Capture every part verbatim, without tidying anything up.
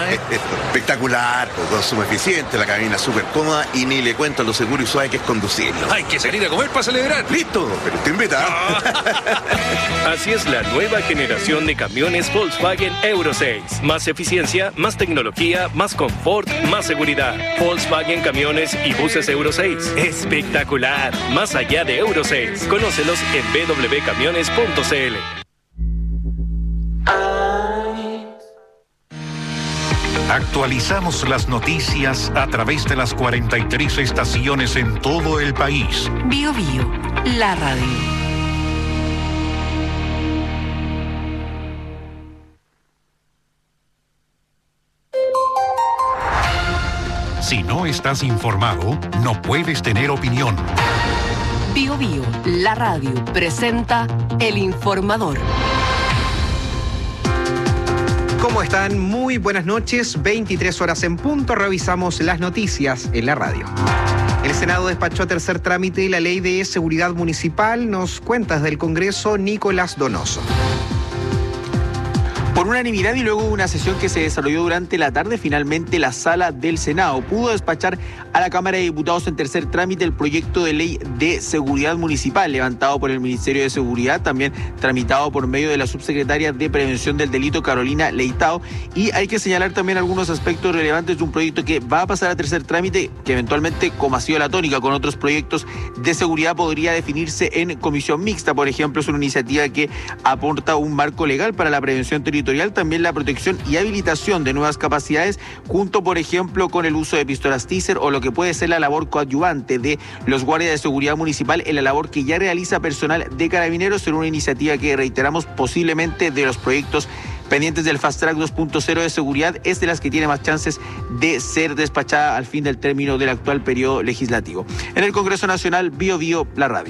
¿eh? Espectacular, pues, consumo eficiente, la cabina súper cómoda y ni le cuento lo seguro y suave que es conducirlo. Hay que salir a comer para celebrar. ¡Listo! Pero te invita. Así es la nueva generación de camiones Volkswagen Euro seis. Más eficiencia, más tecnología, más confort, más seguridad. Volkswagen Camiones y Buses Euro seis. Espectacular. Más allá de Euro seis. Conócelos en b w camiones punto c l. Actualizamos las noticias a través de las cuarenta y tres estaciones en todo el país. Bio Bio, la radio. Si no estás informado, no puedes tener opinión. Bio Bio, la radio, presenta El Informador. ¿Cómo están? Muy buenas noches. veintitrés horas en punto. Revisamos las noticias en la radio. El Senado despachó a tercer trámite la Ley de Seguridad Municipal. Nos cuenta desde el Congreso Nicolás Donoso. Por unanimidad y luego una sesión que se desarrolló durante la tarde, finalmente la Sala del Senado pudo despachar a la Cámara de Diputados en tercer trámite el proyecto de ley de seguridad municipal levantado por el Ministerio de Seguridad, también tramitado por medio de la subsecretaria de Prevención del Delito, Carolina Leitao. Y hay que señalar también algunos aspectos relevantes de un proyecto que va a pasar a tercer trámite, que eventualmente, como ha sido la tónica con otros proyectos de seguridad, podría definirse en comisión mixta. Por ejemplo, es una iniciativa que aporta un marco legal para la prevención territorial, también la protección y habilitación de nuevas capacidades, junto, por ejemplo, con el uso de pistolas Taser o lo que puede ser la labor coadyuvante de los guardias de seguridad municipal en la labor que ya realiza personal de Carabineros, en una iniciativa que, reiteramos, posiblemente de los proyectos pendientes del Fast Track dos punto cero de seguridad, es de las que tiene más chances de ser despachada al fin del término del actual periodo legislativo. En el Congreso Nacional, Bio Bio, la radio.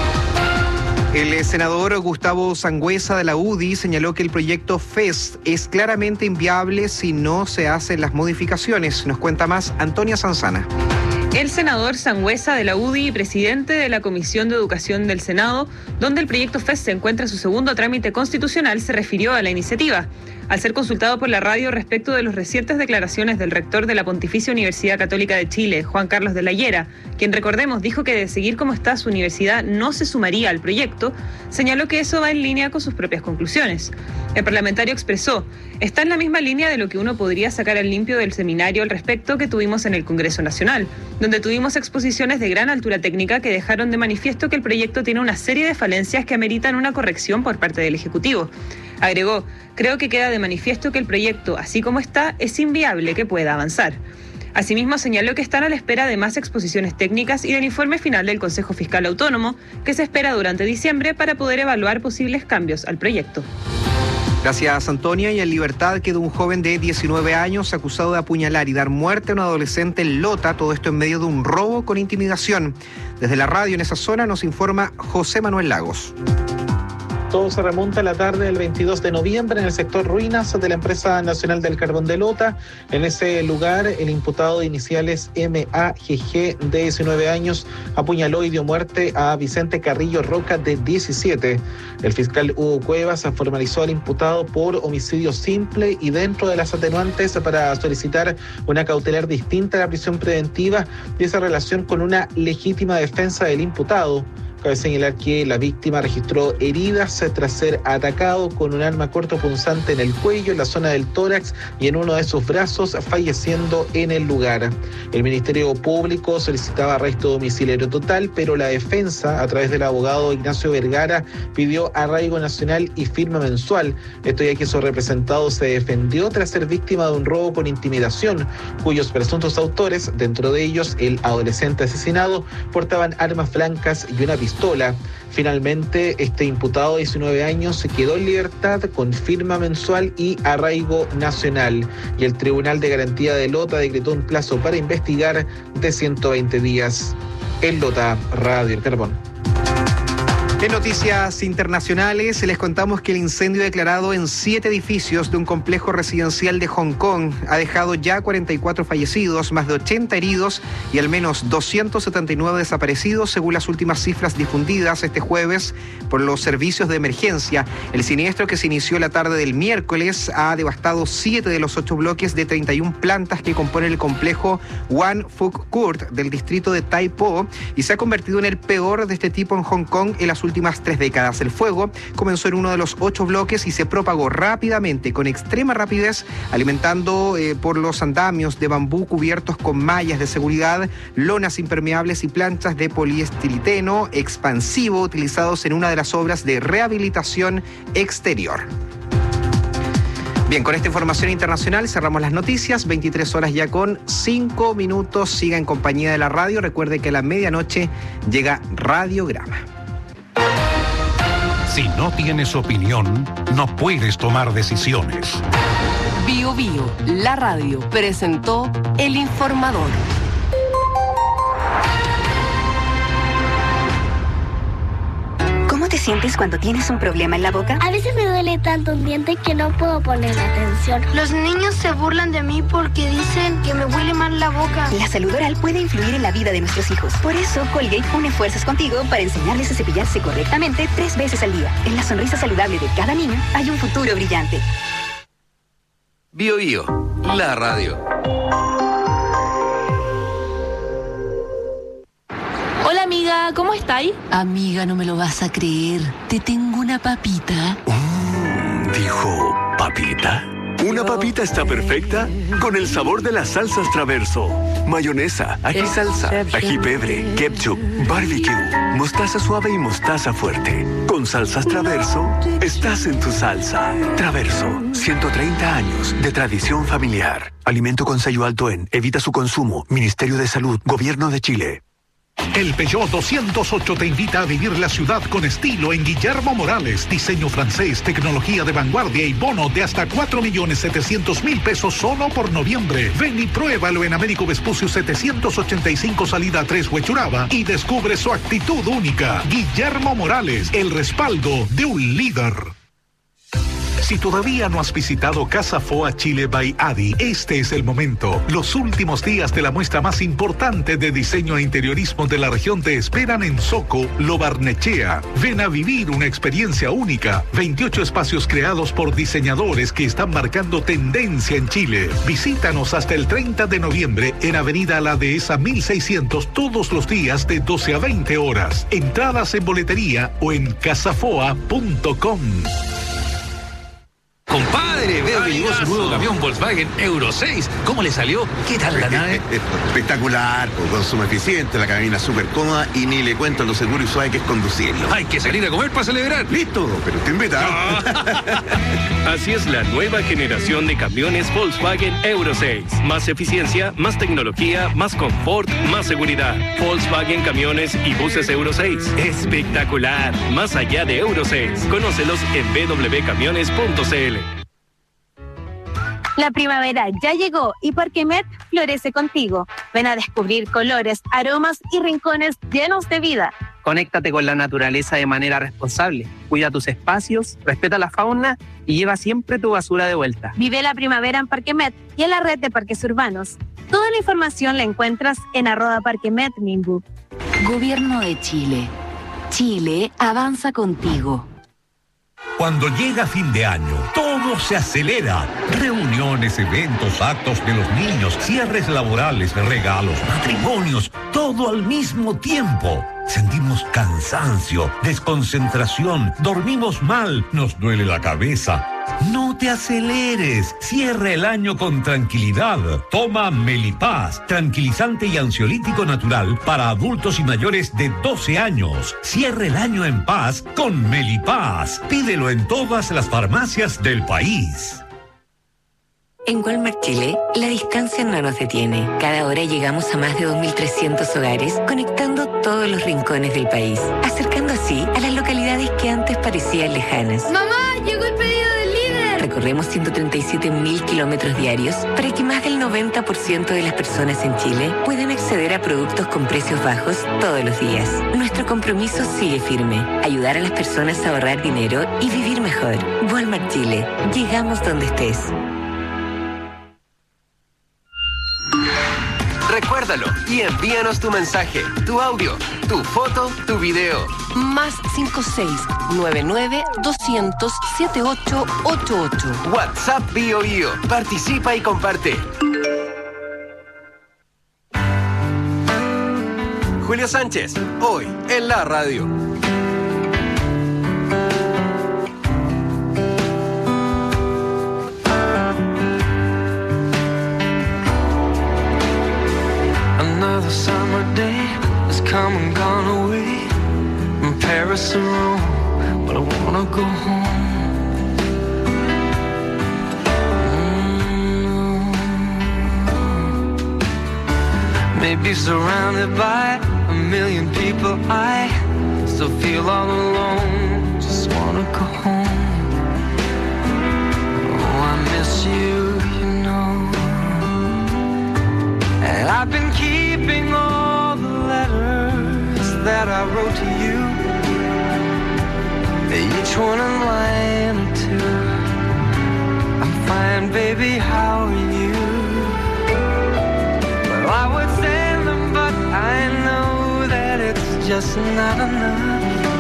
El senador Gustavo Sangüesa de la U D I señaló que el proyecto F E S es claramente inviable si no se hacen las modificaciones. Nos cuenta más Antonia Sanzana. El senador Sangüesa de la U D I y presidente de la Comisión de Educación del Senado, donde el proyecto F E S se encuentra en su segundo trámite constitucional, se refirió a la iniciativa. Al ser consultado por la radio respecto de las recientes declaraciones del rector de la Pontificia Universidad Católica de Chile, Juan Carlos de la Hiera, quien, recordemos, dijo que de seguir como está su universidad no se sumaría al proyecto, señaló que eso va en línea con sus propias conclusiones. El parlamentario expresó: está en la misma línea de lo que uno podría sacar al limpio del seminario al respecto que tuvimos en el Congreso Nacional, donde tuvimos exposiciones de gran altura técnica que dejaron de manifiesto que el proyecto tiene una serie de falencias que ameritan una corrección por parte del Ejecutivo. Agregó: creo que queda de manifiesto que el proyecto, así como está, es inviable que pueda avanzar. Asimismo, señaló que están a la espera de más exposiciones técnicas y del informe final del Consejo Fiscal Autónomo, que se espera durante diciembre para poder evaluar posibles cambios al proyecto. Gracias, Antonia. Y en libertad quedó un joven de diecinueve años acusado de apuñalar y dar muerte a un adolescente en Lota, todo esto en medio de un robo con intimidación. Desde la radio en esa zona nos informa José Manuel Lagos. Todo se remonta a la tarde del veintidós de noviembre en el sector Ruinas de la Empresa Nacional del Carbón de Lota. En ese lugar, el imputado de iniciales M A G G, de diecinueve años, apuñaló y dio muerte a Vicente Carrillo Roca, de diecisiete. El fiscal Hugo Cuevas formalizó al imputado por homicidio simple y dentro de las atenuantes para solicitar una cautelar distinta a la prisión preventiva y esa relación con una legítima defensa del imputado. Cabe señalar que la víctima registró heridas tras ser atacado con un arma cortopunzante en el cuello, en la zona del tórax y en uno de sus brazos, falleciendo en el lugar. El Ministerio Público solicitaba arresto domiciliario total, pero la defensa, a través del abogado Ignacio Vergara, pidió arraigo nacional y firma mensual. Esto ya que su representado se defendió tras ser víctima de un robo por intimidación, cuyos presuntos autores, dentro de ellos el adolescente asesinado, portaban armas blancas y una pistola. Finalmente, este imputado de diecinueve años se quedó en libertad con firma mensual y arraigo nacional. Y el Tribunal de Garantía de Lota decretó un plazo para investigar de ciento veinte días. En Lota, Radio El Carbón. En noticias internacionales les contamos que el incendio declarado en siete edificios de un complejo residencial de Hong Kong ha dejado ya cuarenta y cuatro fallecidos, más de ochenta heridos y al menos doscientos setenta y nueve desaparecidos, según las últimas cifras difundidas este jueves por los servicios de emergencia. El siniestro, que se inició la tarde del miércoles, ha devastado siete de los ocho bloques de treinta y una plantas que componen el complejo Wan Fuk Court del distrito de Tai Po y se ha convertido en el peor de este tipo en Hong Kong en las últimas tres décadas. El fuego comenzó en uno de los ocho bloques y se propagó rápidamente, con extrema rapidez, alimentando eh, por los andamios de bambú cubiertos con mallas de seguridad, lonas impermeables y planchas de poliestiliteno expansivo utilizados en una de las obras de rehabilitación exterior. Bien, con esta información internacional cerramos las noticias, veintitrés horas ya con cinco minutos. Siga en compañía de la radio. Recuerde que a la medianoche llega Radiograma. Si no tienes opinión, no puedes tomar decisiones. Bio Bio, la radio, presentó El Informador. ¿Cómo te sientes cuando tienes un problema en la boca? A veces me duele tanto un diente que no puedo poner atención. Los niños se burlan de mí porque dicen que me huele mal la boca. La salud oral puede influir en la vida de nuestros hijos. Por eso, Colgate une fuerzas contigo para enseñarles a cepillarse correctamente tres veces al día. En la sonrisa saludable de cada niño hay un futuro brillante. Bio Bio, la radio. Hola amiga, ¿cómo estáis? Amiga, no me lo vas a creer. Te tengo una papita. Mm, dijo, ¿papita? Una papita está perfecta con el sabor de las salsas Traverso. Mayonesa, ají salsa, ají pebre, ketchup, barbecue, mostaza suave y mostaza fuerte. Con salsas Traverso, estás en tu salsa. Traverso, ciento treinta años de tradición familiar. Alimento con sello alto en Evita su consumo. Ministerio de Salud, Gobierno de Chile. El Peugeot doscientos ocho te invita a vivir la ciudad con estilo en Guillermo Morales. Diseño francés, tecnología de vanguardia y bono de hasta cuatro millones setecientos mil pesos solo por noviembre. Ven y pruébalo en Américo Vespucio setecientos ochenta y cinco salida tres Huechuraba y descubre su actitud única. Guillermo Morales, el respaldo de un líder. Si todavía no has visitado Casa Foa Chile by Adi, este es el momento. Los últimos días de la muestra más importante de diseño e interiorismo de la región te esperan en Soco, Lo Barnechea. Ven a vivir una experiencia única. veintiocho espacios creados por diseñadores que están marcando tendencia en Chile. Visítanos hasta el treinta de noviembre en Avenida La Dehesa mil seiscientos todos los días de doce a veinte horas. Entradas en boletería o en casafoa punto com. Compadre, veo que llegó su nuevo camión Volkswagen Euro seis. ¿Cómo le salió? ¿Qué tal la nave? Espectacular, consumo eficiente, la cabina súper cómoda y ni le cuento lo seguro y suave que es conducirlo. Hay que salir a comer para celebrar. Listo, pero te invita. No. Así es la nueva generación de camiones Volkswagen Euro seis. Más eficiencia, más tecnología, más confort, más seguridad. Volkswagen Camiones y Buses Euro seis. Espectacular. Más allá de Euro seis. Conócelos en b w camiones punto c l. La primavera ya llegó y Parquemet florece contigo. Ven a descubrir colores, aromas y rincones llenos de vida. Conéctate con la naturaleza de manera responsable. Cuida tus espacios, respeta la fauna y lleva siempre tu basura de vuelta. Vive la primavera en Parquemet y en la red de parques urbanos. Toda la información la encuentras en arroba Parquemet Nimbu. Gobierno de Chile. Chile avanza contigo. Cuando llega fin de año, todo se acelera. Reuniones, eventos, actos de los niños, cierres laborales, regalos, matrimonios, todo al mismo tiempo. Sentimos cansancio, desconcentración, dormimos mal, nos duele la cabeza. No te aceleres, cierra el año con tranquilidad. Toma Melipaz, tranquilizante y ansiolítico natural para adultos y mayores de doce años. Cierra el año en paz con Melipaz. Pídelo en todas las farmacias del país. En Walmart Chile, la distancia no nos detiene. Cada hora llegamos a más de dos mil trescientos hogares, conectando todos los rincones del país, acercando así a las localidades que antes parecían lejanas. ¡Mamá, llegó el pedido del líder! recorremos ciento treinta y siete mil kilómetros diarios para que más del noventa por ciento de las personas en Chile puedan acceder a productos con precios bajos todos los días. Nuestro compromiso sigue firme, ayudar a las personas a ahorrar dinero y vivir mejor. Walmart Chile, llegamos donde estés. Recuérdalo y envíanos tu mensaje, tu audio, tu foto, tu video. Más cinco seis nueve nueve doscientos setenta y ocho ochenta y ocho. WhatsApp BioBio. Participa y comparte. Julio Sánchez, hoy en la radio. Another summer day has come and gone away from Paris or Rome, but I wanna go home. Mm-hmm. Maybe surrounded by a million people, I still feel all alone. Just wanna go home. Oh, I miss you, you know. And I've been keeping all the letters that I wrote to you, each one a line or two. I'm fine, baby, how are you? Well, I would send them, but I know that it's just not enough.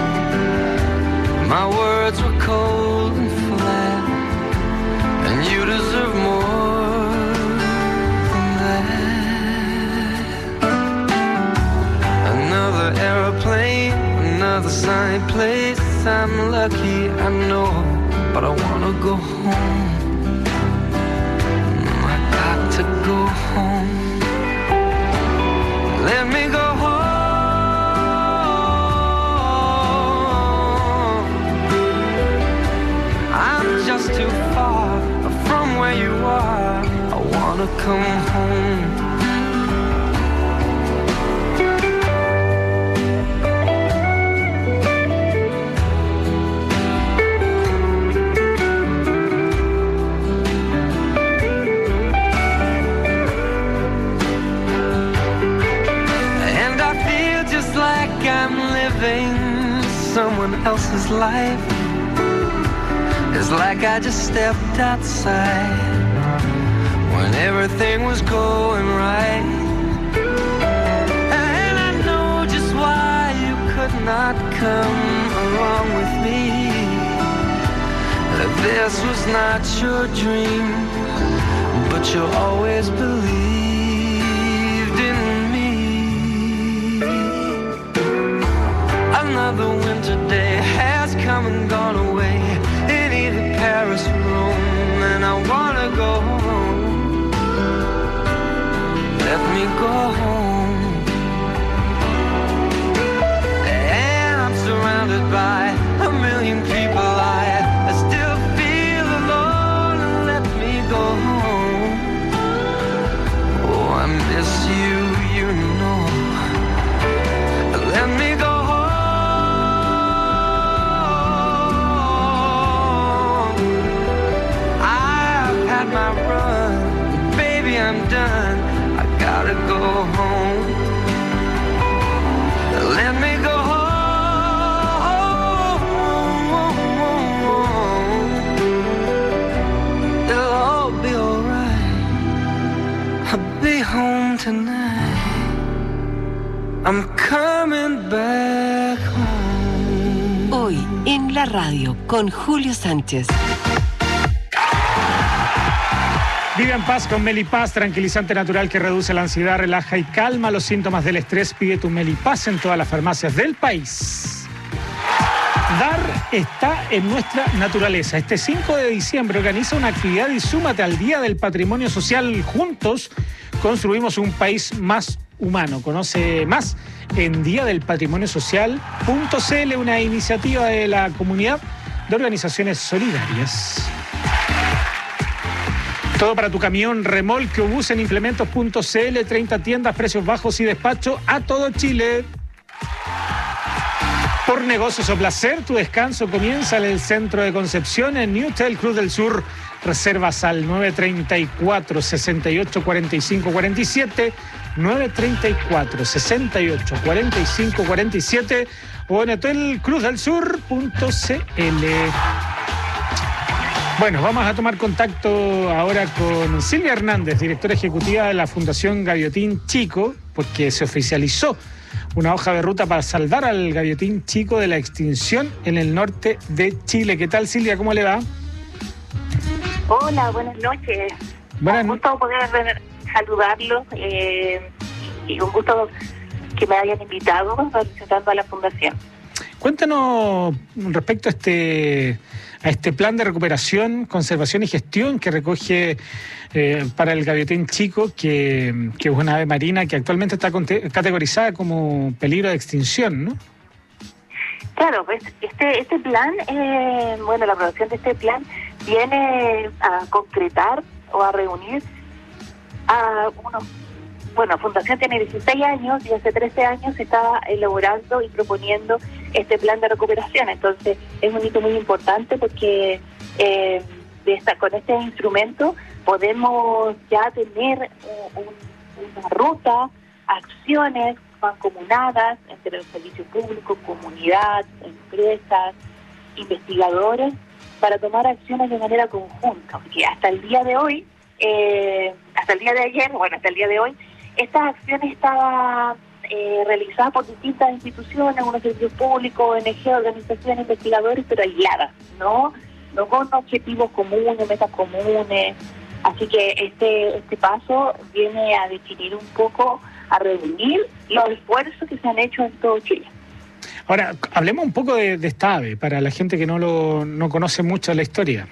My words were cold and flat, and you deserve more than that. Another aeroplane, another sunny place. I'm lucky, I know, but I wanna go home. I got to go home. Let me go home. I'm just too far from where you are. I wanna come home. I'm living someone else's life. It's like I just stepped outside when everything was going right. And I know just why you could not come along with me. That this was not your dream, but you always believed in me. Another winter day has come and gone away in either Paris or Rome, and I wanna go home. Let me go home. And I'm surrounded by a million people. I, I still feel alone, and let me go home. Oh, I miss you, you know. Let me go. My run, baby, I'm done. I gotta go home. Let me go home. It'll all be alright. I'll be home tonight. I'm coming back home. Hoy en la radio con Julio Sánchez. Vive en paz con Melipaz, tranquilizante natural que reduce la ansiedad, relaja y calma los síntomas del estrés. Pide tu Melipaz en todas las farmacias del país. Dar está en nuestra naturaleza. Este cinco de diciembre organiza una actividad y súmate al Día del Patrimonio Social. Juntos construimos un país más humano. Conoce más en día del patrimonio social punto c l, una iniciativa de la comunidad de organizaciones solidarias. Todo para tu camión, remolque o bus en implementos punto c l, treinta tiendas, precios bajos y despacho a todo Chile. Por negocios o placer, tu descanso comienza en el centro de Concepción, en Newtel Cruz del Sur. reservas al nueve treinta y cuatro, sesenta y ocho, cuarenta y cinco, cuarenta y siete, nueve treinta y cuatro, sesenta y ocho, cuarenta y cinco, cuarenta y siete o en hotel cruz del sur punto c l. Bueno, vamos a tomar contacto ahora con Silvia Hernández, directora ejecutiva de la Fundación Gaviotín Chico, porque se oficializó una hoja de ruta para salvar al gaviotín chico de la extinción en el norte de Chile. ¿Qué tal, Silvia? ¿Cómo le va? Hola, buenas noches. Buenas un gusto poder saludarlos eh, y un gusto que me hayan invitado representando a la Fundación. Cuéntanos respecto a este a este plan de recuperación, conservación y gestión que recoge eh, para el gaviotín chico, que, que es una ave marina que actualmente está categorizada como peligro de extinción, ¿no? Claro, pues este este plan, eh, bueno, la aprobación de este plan viene a concretar o a reunir a unos... Bueno, Fundación tiene dieciséis años y hace trece años se estaba elaborando y proponiendo este plan de recuperación. Entonces, es un hito muy importante porque eh, de esta, con este instrumento podemos ya tener un, un, una ruta, acciones mancomunadas entre los servicios públicos, comunidad, empresas, investigadores, para tomar acciones de manera conjunta. Porque hasta el día de hoy, eh, hasta el día de ayer, bueno, hasta el día de hoy, estas acciones estaban eh, realizadas por distintas instituciones, unos servicios públicos, O N G, organizaciones, investigadores, pero aisladas, ¿no? No con objetivos comunes, metas comunes. Así que este este paso viene a definir un poco, a reunir los esfuerzos que se han hecho en todo Chile. Ahora, hablemos un poco de, de esta ave, para la gente que no lo no conoce mucho la historia.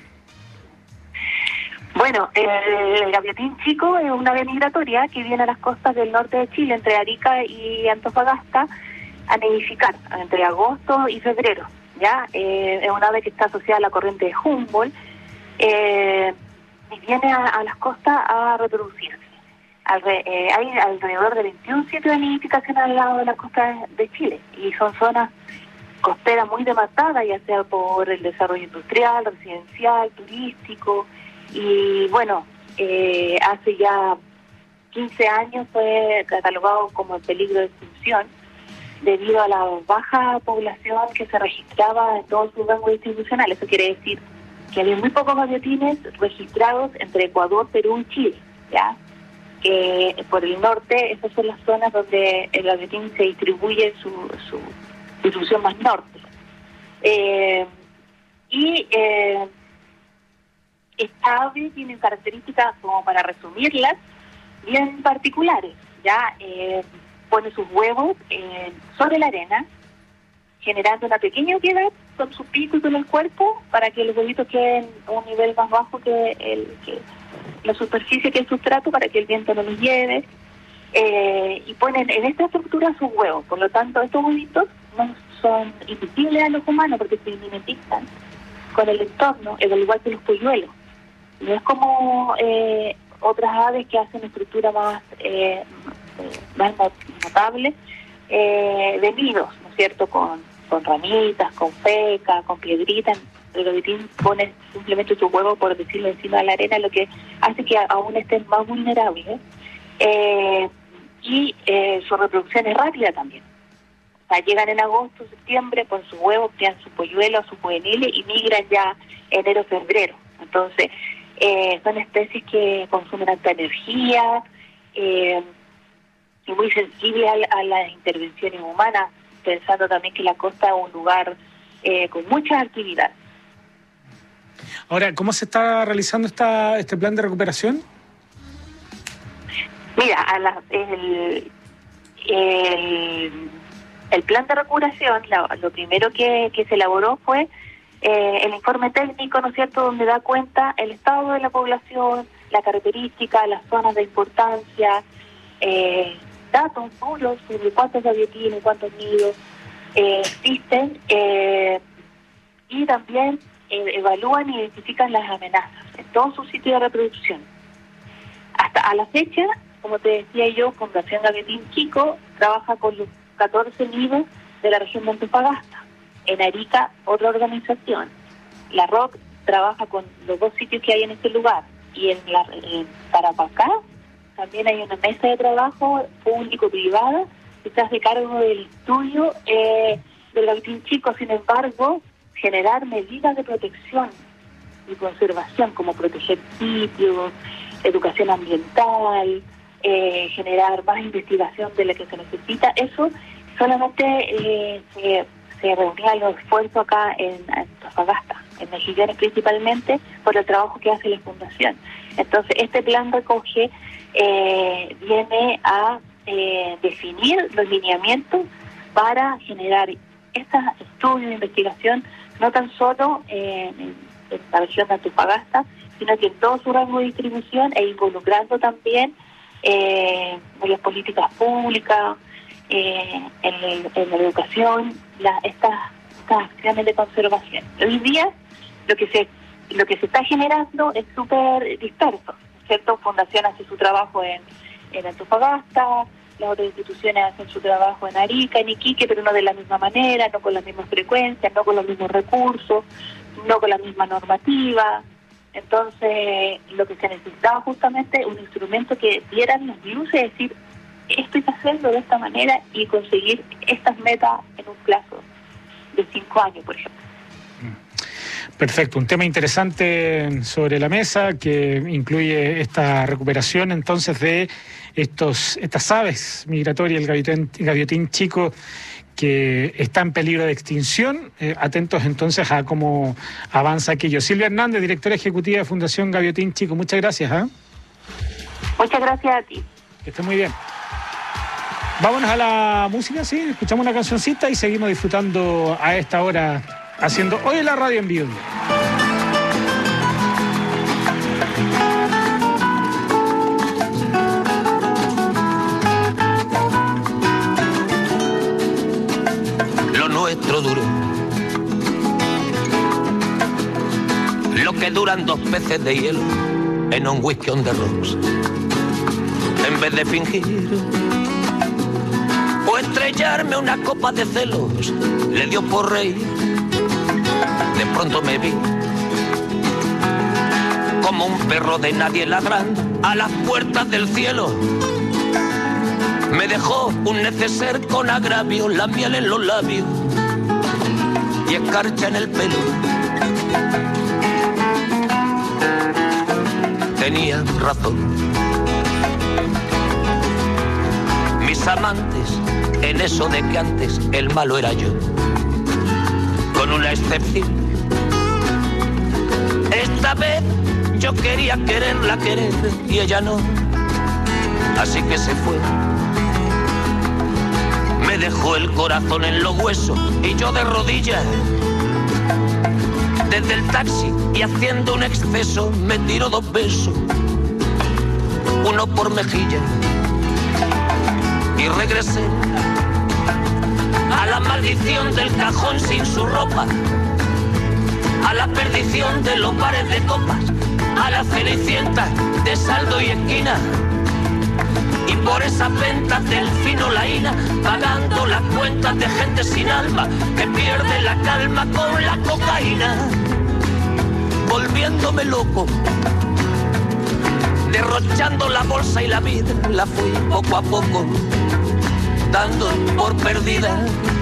Bueno, el gaviotín chico es una ave migratoria que viene a las costas del norte de Chile, entre Arica y Antofagasta, a nidificar entre agosto y febrero. Ya eh, es una ave que está asociada a la corriente de Humboldt eh, y viene a, a las costas a reproducirse. Alre, eh, hay alrededor de veintiún sitios de nidificación al lado de la costa de Chile y son zonas costeras muy demarcadas, ya sea por el desarrollo industrial, residencial, turístico. Y bueno, eh, hace ya quince años fue catalogado como en peligro de extinción debido a la baja población que se registraba en todo su rango distribucional. Eso quiere decir que había muy pocos gaviotines registrados entre Ecuador, Perú y Chile, ¿ya? Que por el norte, esas son las zonas donde el gaviotín se distribuye su, su distribución más norte. Eh, y... Eh, Esta ave tiene características, como para resumirlas, bien particulares. Ya eh, pone sus huevos eh, sobre la arena, generando una pequeña oquedad con su pico y con el cuerpo para que los huevitos queden a un nivel más bajo que, el, que la superficie, que el sustrato, para que el viento no los lleve. Eh, y ponen en esta estructura sus huevos. Por lo tanto, estos huevitos no son invisibles a los humanos porque se mimetizan con el entorno, al igual que los polluelos. No es como eh, otras aves que hacen estructura más eh, más notable eh, de nidos, ¿no es cierto? Con, con ramitas, con fecas, con piedritas. El gavitín pone simplemente su huevo, por decirlo, encima de la arena, lo que hace que aún estén más vulnerables. Eh, y eh, su reproducción es rápida también. O sea, llegan en agosto, septiembre, con sus huevos, crean sus polluelos, sus juveniles y migran ya enero, febrero. Entonces, eh, son especies que consumen alta energía eh, y muy sensibles a, a las intervenciones humanas, pensando también que la costa es un lugar eh, con muchas actividades. Ahora, ¿cómo se está realizando esta este plan de recuperación? Mira, a la, el, el, el plan de recuperación, lo, lo primero que, que se elaboró fue eh, el informe técnico, ¿no es cierto?, donde da cuenta el estado de la población, la característica, las zonas de importancia, eh, datos duros sobre cuántos gaviotines, cuántos nidos eh, existen, eh, y también eh, evalúan y identifican las amenazas en todos sus sitios de reproducción. Hasta a la fecha, como te decía yo, Fundación Gaviotín Chico trabaja con los catorce nidos de la región de Antofagasta. En Arica, otra organización, la R O C, trabaja con los dos sitios que hay en este lugar. Y en, la, en Tarapacá también hay una mesa de trabajo público-privada que se hace cargo del estudio eh, del Gavitín Chico. Sin embargo, generar medidas de protección y conservación, como proteger sitios, educación ambiental, eh, generar más investigación de la que se necesita, eso solamente eh, se, se reunía los esfuerzos acá en Antofagasta, en Mejillones principalmente, por el trabajo que hace la Fundación. Entonces, este plan recoge, eh, viene a eh, definir los lineamientos para generar estos estudios de investigación, no tan solo eh, en, en la región de Antofagasta, sino que en todo su rango de distribución, e involucrando también eh, en las políticas públicas, eh, en, el, en la educación, la, estas, estas acciones de conservación. Hoy día lo que se lo que se está generando es súper disperso, ¿cierto? Fundación hace su trabajo en, en Antofagasta, las otras instituciones hacen su trabajo en Arica, en Iquique, pero no de la misma manera, no con las mismas frecuencias, no con los mismos recursos, no con la misma normativa. Entonces, lo que se necesitaba justamente un instrumento que diera las luces, es decir, esto hay que hacerlo de esta manera y conseguir estas metas en un plazo de cinco años, por ejemplo. Perfecto, un tema interesante sobre la mesa que incluye esta recuperación entonces de estos estas aves migratorias, el gaviotín, gaviotín chico, que está en peligro de extinción. Eh, atentos entonces a cómo avanza aquello. Silvia Hernández, directora ejecutiva de Fundación Gaviotín Chico, muchas gracias. ¿eh? Muchas gracias a ti. Que esté muy bien. Vámonos a la música, sí, escuchamos una cancioncita y seguimos disfrutando a esta hora, haciendo hoy la radio en vivo. Lo nuestro duró lo que duran dos peces de hielo en un whisky on the rocks. En vez de fingir o estrellarme una copa de celos, le dio por reír. De pronto me vi como un perro de nadie ladrando a las puertas del cielo. Me dejó un neceser con agravio, la miel en los labios y escarcha en el pelo. Tenía razón. Mis amantes en eso de que antes el malo era yo, con una excepción. Esta vez yo quería quererla querer y ella no, así que se fue. Me dejó el corazón en los huesos y yo de rodillas. Desde el taxi y haciendo un exceso me tiró dos besos, uno por mejilla, y regresé a la maldición del cajón sin su ropa, a la perdición de los bares de copas, a la cenicienta de saldo y esquina, y por esas ventas del fino laína, pagando las cuentas de gente sin alma que pierde la calma con la cocaína, volviéndome loco, derrochando la bolsa y la vida, la fui poco a poco dando por perdida.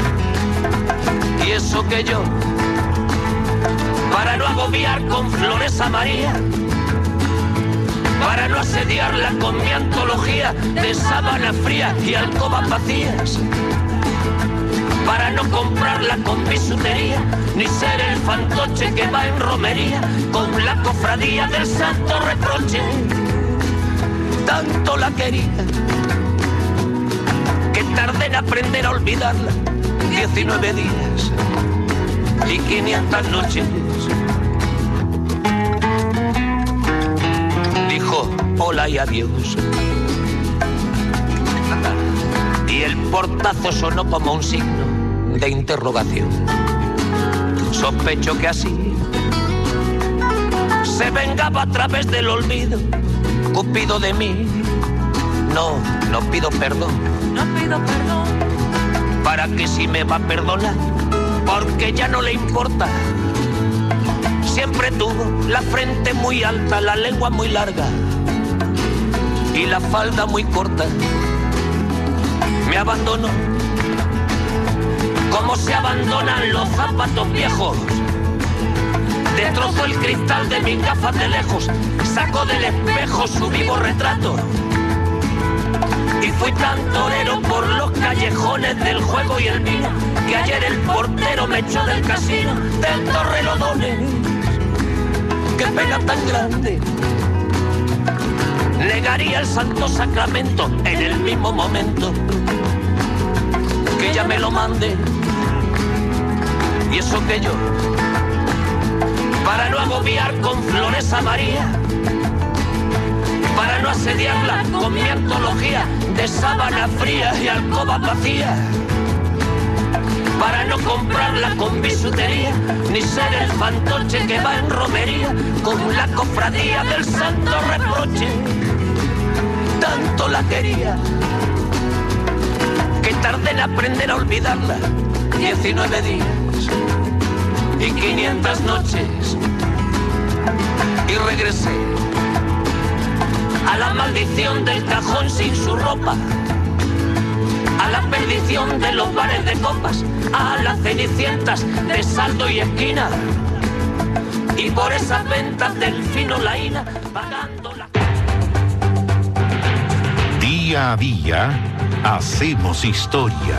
Y eso que yo, para no agobiar con flores a María, para no asediarla con mi antología de sábana fría y alcobas vacías, para no comprarla con bisutería, ni ser el fantoche que va en romería con la cofradía del santo reproche. Tanto la quería que tardé en aprender a olvidarla diecinueve días y quinientas noches. Dijo hola y adiós, y el portazo sonó como un signo de interrogación. Sospecho que así se vengaba a través del olvido Cupido de mí. No, no pido perdón, no pido perdón, para que si me va a perdonar, porque ya no le importa. Si siempre tuvo la frente muy alta, la lengua muy larga y la falda muy corta. Me abandonó como se abandonan los zapatos viejos. Destrozó el cristal de mis gafas de lejos, sacó del espejo su vivo retrato. Y fui tan torero por los callejones del juego y el vino, que ayer el portero me echó del casino del Torrelodones. Qué pena tan grande. Negaría el santo sacramento en el mismo momento que ella me lo mande. Y eso que yo, para no agobiar con flores a María, para no asediarla con mi antología de sábana fría y alcoba vacía, para no comprarla con bisutería, ni ser el fantoche que va en romería con la cofradía del santo reproche. Tanto la quería que tardé en aprender a olvidarla diecinueve días y quinientas noches, y regresé a la maldición del cajón sin su ropa, a la perdición de los bares de copas, a las cenicientas de saldo y esquina, y por esas ventas del fino laína pagando la... Día a día hacemos historia.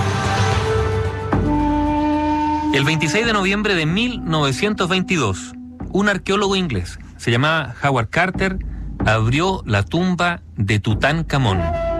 El veintiséis de noviembre de mil novecientos veintidós, un arqueólogo inglés, se llamaba Howard Carter, abrió la tumba de Tutankamón.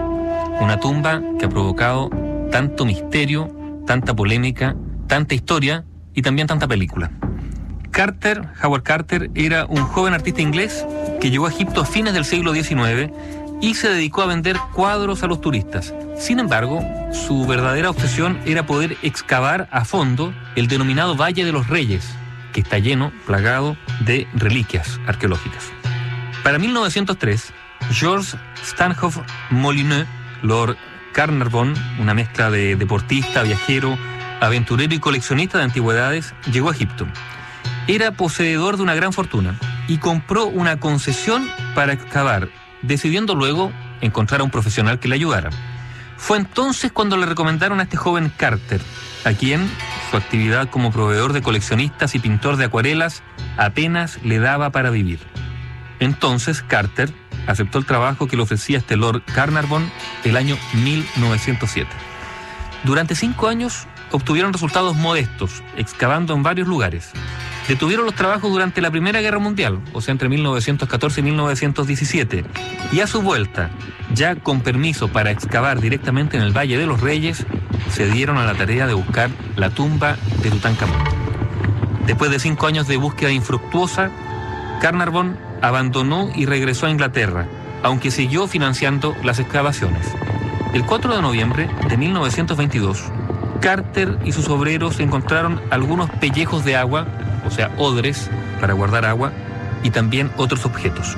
Una tumba que ha provocado tanto misterio, tanta polémica, tanta historia y también tanta película. Carter, Howard Carter, era un joven artista inglés que llegó a Egipto a fines del siglo diecinueve y se dedicó a vender cuadros a los turistas. Sin embargo, su verdadera obsesión era poder excavar a fondo el denominado Valle de los Reyes, que está lleno, plagado de reliquias arqueológicas. Para mil novecientos tres, Georges Stanhope Molyneux, Lord Carnarvon, una mezcla de deportista, viajero, aventurero y coleccionista de antigüedades, llegó a Egipto. Era poseedor de una gran fortuna y compró una concesión para excavar, decidiendo luego encontrar a un profesional que le ayudara. Fue entonces cuando le recomendaron a este joven Carter, a quien su actividad como proveedor de coleccionistas y pintor de acuarelas apenas le daba para vivir. Entonces Carter aceptó el trabajo que le ofrecía este Lord Carnarvon el año mil novecientos siete. Durante cinco años obtuvieron resultados modestos, excavando en varios lugares. Detuvieron los trabajos durante la Primera Guerra Mundial, o sea, entre mil novecientos catorce y mil novecientos diecisiete, y a su vuelta, ya con permiso para excavar directamente en el Valle de los Reyes, se dieron a la tarea de buscar la tumba de Tutankamón. Después de cinco años de búsqueda infructuosa, Carnarvon abandonó y regresó a Inglaterra, aunque siguió financiando las excavaciones. El cuatro de noviembre de mil novecientos veintidós, Carter y sus obreros encontraron algunos pellejos de agua, o sea, odres para guardar agua, y también otros objetos.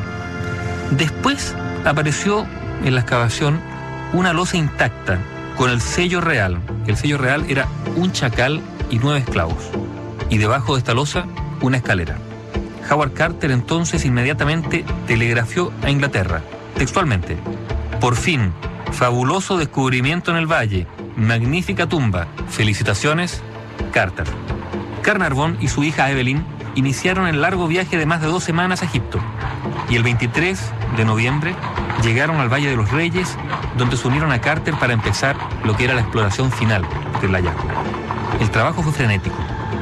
Después apareció en la excavación una losa intacta con el sello real. El sello real era un chacal y nueve esclavos. Y debajo de esta losa, una escalera. Howard Carter entonces inmediatamente telegrafió a Inglaterra, textualmente: por fin, fabuloso descubrimiento en el valle, magnífica tumba, felicitaciones, Carter. Carnarvon y su hija Evelyn iniciaron el largo viaje de más de dos semanas a Egipto, y el veintitrés de noviembre llegaron al Valle de los Reyes, donde se unieron a Carter para empezar lo que era la exploración final del hallazgo. El trabajo fue frenético.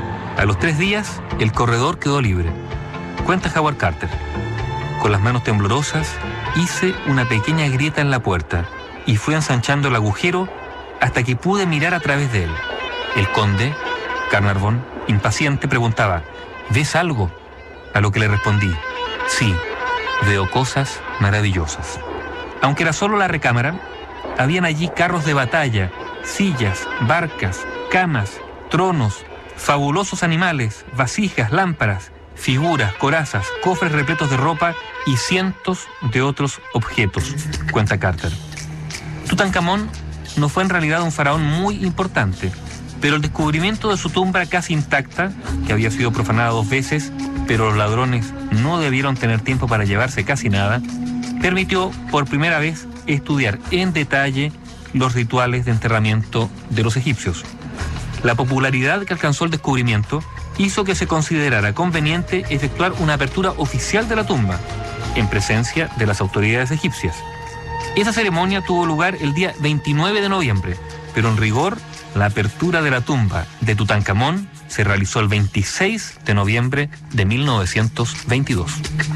A los tres días, el corredor quedó libre. Cuenta Howard Carter: con las manos temblorosas, hice una pequeña grieta en la puerta y fui ensanchando el agujero hasta que pude mirar a través de él. El conde, Carnarvon, impaciente, preguntaba: ¿ves algo? A lo que le respondí: sí, veo cosas maravillosas. Aunque era solo la recámara, habían allí carros de batalla, sillas, barcas, camas, tronos, fabulosos animales, vasijas, lámparas, figuras, corazas, cofres repletos de ropa y cientos de otros objetos, cuenta Carter. Tutankamón no fue en realidad un faraón muy importante, pero el descubrimiento de su tumba casi intacta, que había sido profanada dos veces, pero los ladrones no debieron tener tiempo para llevarse casi nada, permitió por primera vez estudiar en detalle los rituales de enterramiento de los egipcios. La popularidad que alcanzó el descubrimiento hizo que se considerara conveniente efectuar una apertura oficial de la tumba, en presencia de las autoridades egipcias. Esa ceremonia tuvo lugar el día veintinueve de noviembre, pero en rigor, la apertura de la tumba de Tutankamón se realizó el veintiséis de noviembre de mil novecientos veintidós.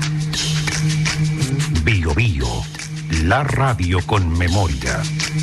Bio Bio, la radio con memoria.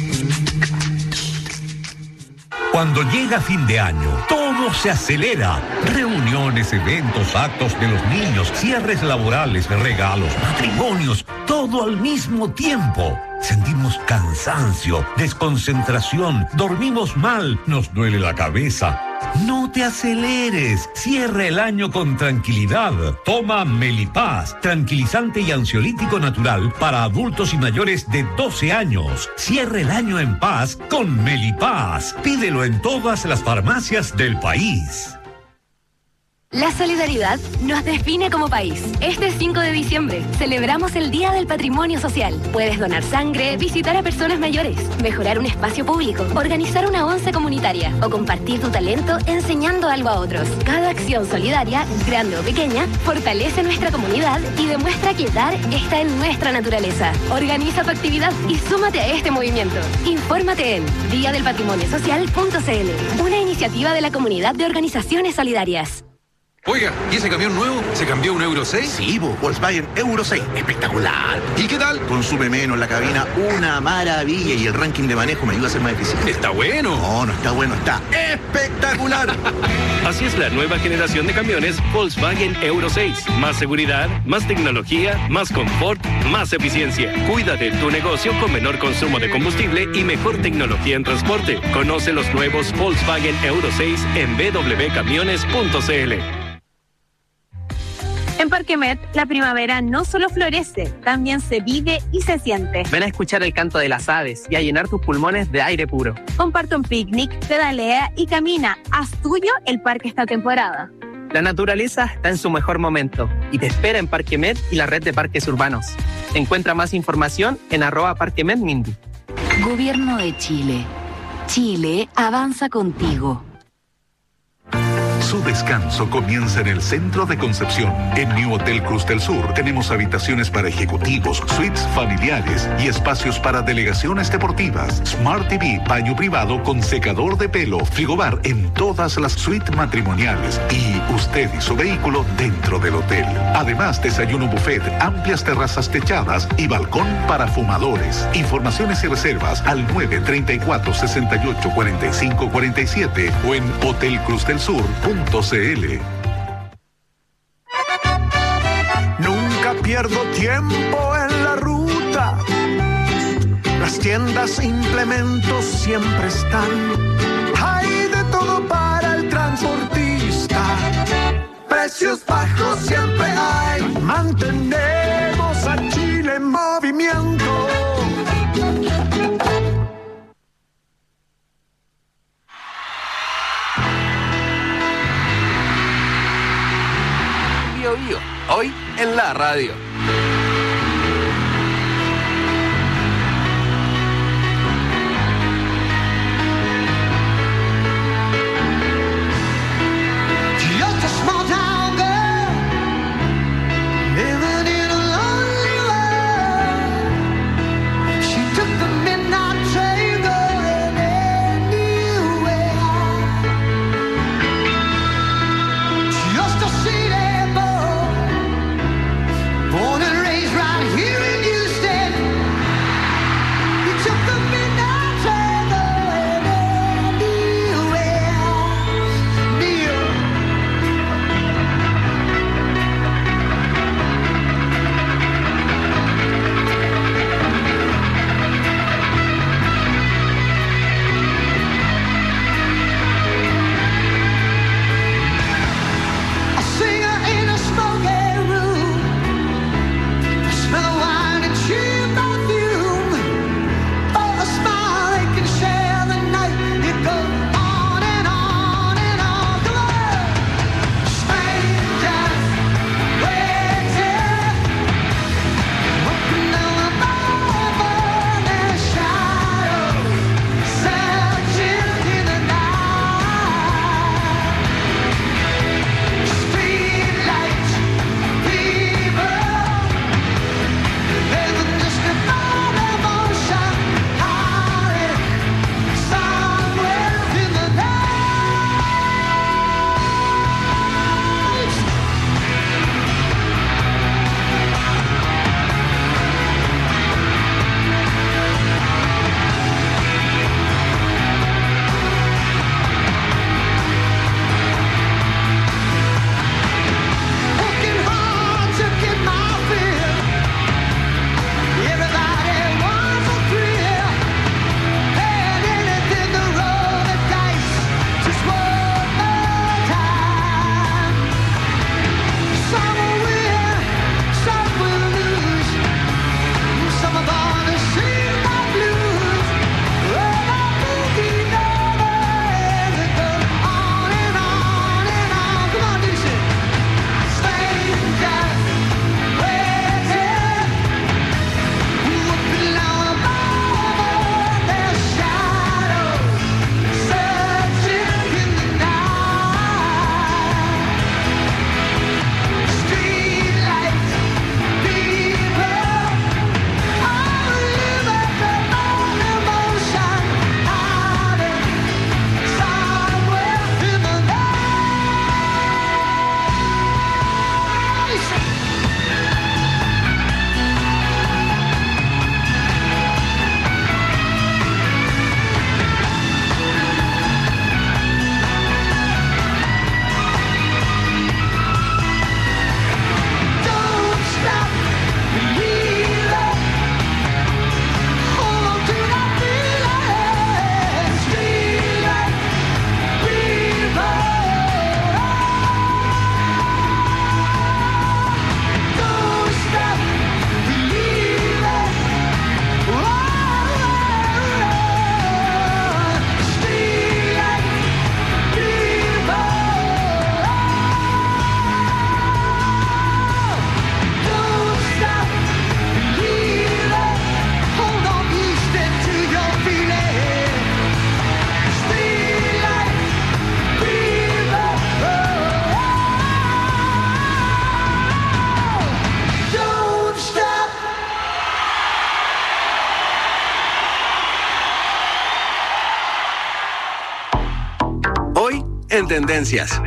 Cuando llega fin de año, todo se acelera. Reuniones, eventos, actos de los niños, cierres laborales, regalos, matrimonios, todo al mismo tiempo. Sentimos cansancio, desconcentración, dormimos mal, nos duele la cabeza. No te aceleres, cierra el año con tranquilidad. Toma Melipaz, tranquilizante y ansiolítico natural para adultos y mayores de doce años. Cierra el año en paz con Melipaz. Pídelo en todas las farmacias del país. La solidaridad nos define como país. Este cinco de diciembre celebramos el Día del Patrimonio Social. Puedes donar sangre, visitar a personas mayores, mejorar un espacio público, organizar una once comunitaria o compartir tu talento enseñando algo a otros. Cada acción solidaria, grande o pequeña, fortalece nuestra comunidad y demuestra que dar está en nuestra naturaleza. Organiza tu actividad y súmate a este movimiento. Infórmate en día del patrimonio social punto c l, una iniciativa de la Comunidad de Organizaciones Solidarias. Oiga, ¿y ese camión nuevo se cambió a un Euro seis? Sí, bo, Volkswagen Euro seis. Espectacular. ¿Y qué tal? Consume menos la cabina, una maravilla. Y el ranking de manejo me ayuda a ser más eficiente. ¿Está bueno? No, no está bueno, está espectacular. Así es la nueva generación de camiones Volkswagen Euro seis. Más seguridad, más tecnología, más confort, más eficiencia. Cuida de tu negocio con menor consumo de combustible y mejor tecnología en transporte. Conoce los nuevos Volkswagen Euro seis en b w camiones punto c l. En Parque Met, la primavera no solo florece, también se vive y se siente. Ven a escuchar el canto de las aves y a llenar tus pulmones de aire puro. Comparte un picnic, pedalea y camina. Haz tuyo el parque esta temporada. La naturaleza está en su mejor momento y te espera en Parque Met y la red de parques urbanos. Encuentra más información en arroba Parque Met Mindy. Gobierno de Chile. Chile avanza contigo. Su descanso comienza en el centro de Concepción. En New Hotel Cruz del Sur tenemos habitaciones para ejecutivos, suites familiares y espacios para delegaciones deportivas. Smart T V, baño privado con secador de pelo, frigobar en todas las suites matrimoniales y usted y su vehículo dentro del hotel. Además, desayuno buffet, amplias terrazas techadas y balcón para fumadores. Informaciones y reservas al nueve treinta y cuatro, sesenta y ocho, cuarenta y cinco, cuarenta y siete o en hotel cruz del sur punto c l. Nunca pierdo tiempo en la ruta. Las tiendas e implementos siempre están. Hay de todo para el transportista. Precios bajos siempre hay. Mantenemos a Chile en movimiento. Hoy en la radio. Just a small town girl living in a lonely world. She took the midnight train going anywhere. Just a city boy. en Tendencias.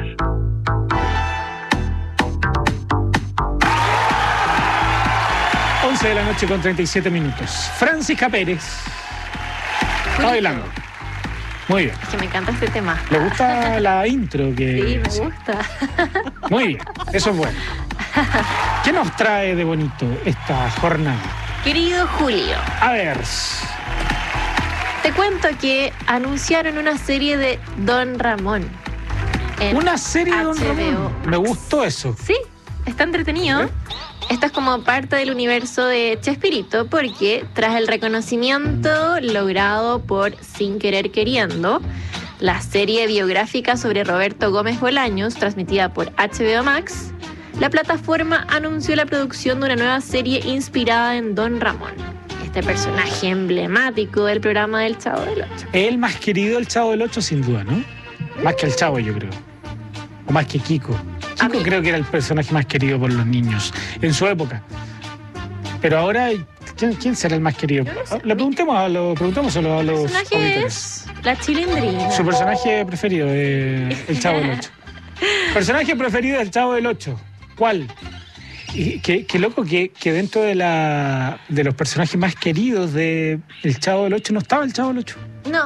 once de la noche con treinta y siete minutos. Francisca Pérez. Está bailando. Muy bien. Es que me encanta este tema. ¿Le gusta la intro? Que... Sí, me gusta. Muy bien, eso es bueno. ¿Qué nos trae de bonito esta jornada? Querido Julio. A ver. Te cuento que anunciaron una serie de Don Ramón. Una serie de Don H B O. Ramón. Me gustó eso. Sí, está entretenido. ¿Eh? Esto es como parte del universo de Chespirito porque tras el reconocimiento logrado por Sin Querer Queriendo, la serie biográfica sobre Roberto Gómez Bolaños, transmitida por H B O Max, la plataforma anunció la producción de una nueva serie inspirada en Don Ramón, este personaje emblemático del programa del Chavo del Ocho. El más querido del Chavo del Ocho, sin duda, ¿no? Más que el Chavo, yo creo. O más que Kiko. Kiko creo que era el personaje más querido por los niños en su época. Pero ahora, ¿quién, quién será el más querido? No Le preguntemos a los, preguntémoselo a los personaje auditores. Es la Chilindrina. Su personaje preferido de El Chavo del Ocho. Personaje preferido del Chavo del Ocho. ¿Cuál? Y qué, qué loco que, que dentro de la de los personajes más queridos de El Chavo del Ocho no estaba el Chavo del Ocho. No.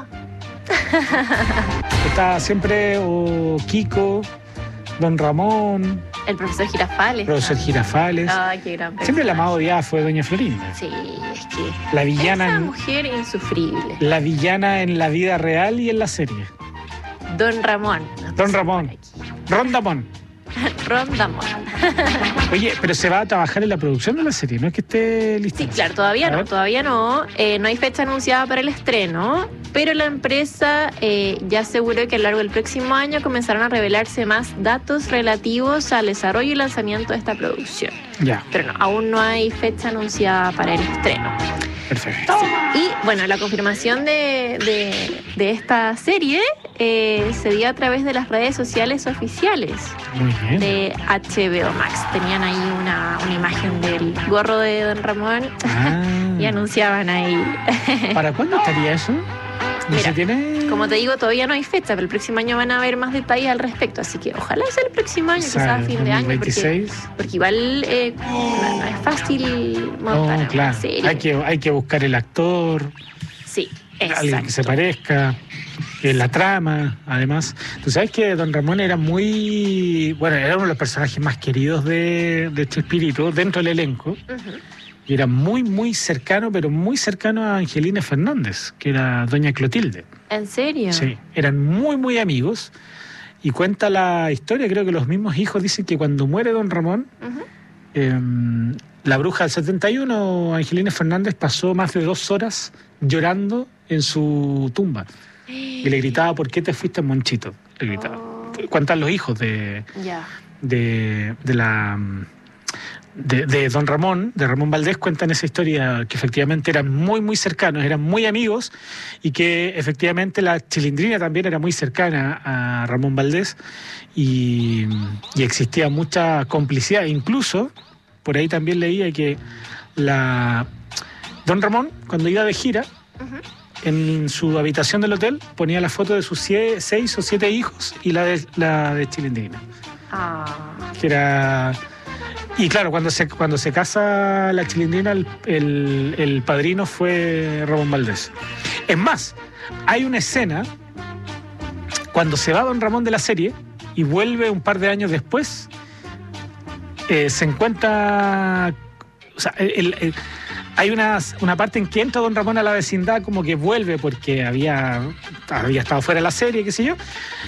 Estaba siempre o Kiko, Don Ramón, el profesor Girafales. Profesor Girafales. Ay, qué gran personaje. Siempre la más odiada fue Doña Florinda. Sí, es que la villana esa en, mujer insufrible. La villana en la vida real y en la serie. Don Ramón. Don Ramón. Rondamón. Rondamón. Oye, pero se va a trabajar en la producción de la serie, ¿no es que esté lista? Sí, claro, todavía no, todavía no. Eh, no hay fecha anunciada para el estreno, pero la empresa eh, ya aseguró que a lo largo del próximo año comenzarán a revelarse más datos relativos al desarrollo y lanzamiento de esta producción. Ya. Pero no, aún no hay fecha anunciada para el estreno. Perfecto. Sí. Y bueno, la confirmación de, de, de esta serie eh, se dio a través de las redes sociales oficiales Muy bien. de H B O Max. Tenían ahí una, una imagen del gorro de Don Ramón ah. y anunciaban ahí. ¿Para cuándo estaría eso? ¿No Mira, se tiene? Como te digo, todavía no hay fecha, pero el próximo año van a haber más detalles al respecto. Así que ojalá sea el próximo año, quizás a fin de año. Porque, porque igual eh, no, no es fácil montar oh, claro. una serie. Hay que, hay que buscar el actor. Sí, exacto. Alguien que se parezca. En la trama, además. Tú sabes que Don Ramón era muy... Bueno, era uno de los personajes más queridos de, de Chespirito dentro del elenco. Uh-huh. Y era muy, muy cercano, pero muy cercano a Angelina Fernández, que era doña Clotilde. ¿En serio? Sí, eran muy, muy amigos. Y cuenta la historia, creo que los mismos hijos dicen que cuando muere Don Ramón, uh-huh. eh, la bruja del setenta y uno, Angelina Fernández, pasó más de dos horas llorando en su tumba. Y le gritaba, ¿por qué te fuiste, Monchito? Le gritaba. Oh. Cuentan los hijos de, yeah. de, de la... De, de Don Ramón, de Ramón Valdés, cuentan esa historia que efectivamente eran muy, muy cercanos, eran muy amigos y que efectivamente la Chilindrina también era muy cercana a Ramón Valdés y, y existía mucha complicidad. Incluso, por ahí también leía que la Don Ramón, cuando iba de gira, uh-huh. en su habitación del hotel ponía la foto de sus sie- seis o siete hijos y la de, la de Chilindrina. Ah. Que era... Y claro, cuando se, cuando se casa la Chilindrina, el, el, el padrino fue Ramón Valdés. Es más, hay una escena cuando se va Don Ramón de la serie y vuelve un par de años después, eh, se encuentra... O sea, el, el, hay una, una parte en que entra Don Ramón a la vecindad, como que vuelve porque había, había estado fuera de la serie, qué sé yo.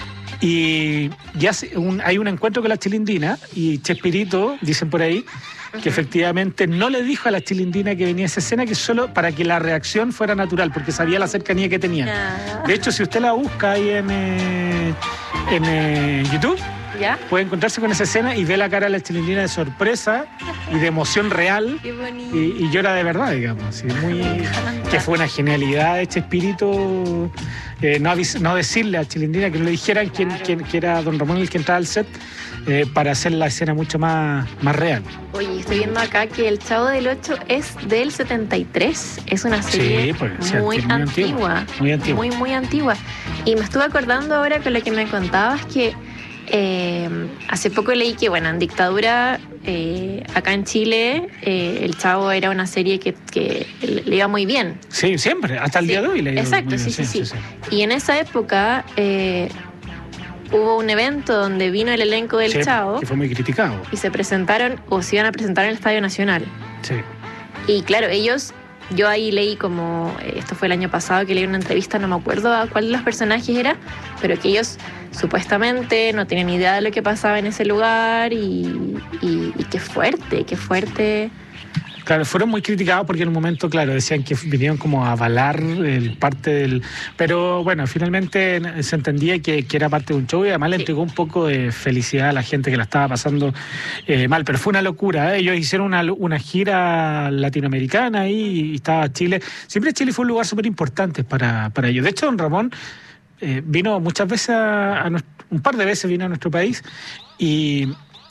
Y ya un, hay un encuentro con la Chilindrina y Chespirito, dicen por ahí, que uh-huh. efectivamente no le dijo a la Chilindrina que venía esa escena, que solo para que la reacción fuera natural, porque sabía la cercanía que tenían. Uh-huh. De hecho, si usted la busca ahí en, eh, en eh, YouTube, ¿ya? Puede encontrarse con esa escena y ve la cara de la Chilindrina de sorpresa y de emoción real. Qué bonito. Y, y llora de verdad, digamos. ¿Sí? Muy, que fue una genialidad de este espíritu. Eh, no, avis- no decirle a Chilindrina que no le dijeran quién, Claro. quién, que era Don Ramón el que entraba al set, eh, para hacer la escena mucho más, más real. Oye, estoy viendo acá que El Chavo del Ocho es del setenta y tres. Es una serie Sí, pues, sí, muy, muy antigua, antigua, muy antigua. Muy, muy antigua. Y me estuve acordando ahora con lo que me contabas que eh, hace poco leí que, bueno, en dictadura, eh, acá en Chile, eh, El Chavo era una serie que, que le iba muy bien. Sí, siempre, hasta el Sí, día de hoy le iba exacto, muy bien. sí, sí, sí. Y en esa época eh, hubo un evento donde vino el elenco del Sí, Chavo que fue muy criticado. y se presentaron o se iban a presentar en el Estadio Nacional. Sí. Y claro, ellos, yo ahí leí como, eh, esto fue el año pasado que leí una entrevista, no me acuerdo a cuál de los personajes era, pero que ellos supuestamente no tenían idea de lo que pasaba en ese lugar y, y, y qué fuerte, qué fuerte. Claro, fueron muy criticados porque en un momento, claro, decían que vinieron como a avalar el parte del... Pero bueno, finalmente se entendía que, que era parte de un show y además le entregó un poco de felicidad a la gente que la estaba pasando eh, mal. Pero fue una locura, ¿eh? Ellos hicieron una, una gira latinoamericana ahí y estaba Chile. Siempre Chile fue un lugar súper importante para, para ellos. De hecho, don Ramón eh, vino muchas veces, a, a nuestro, un par de veces vino a nuestro país y...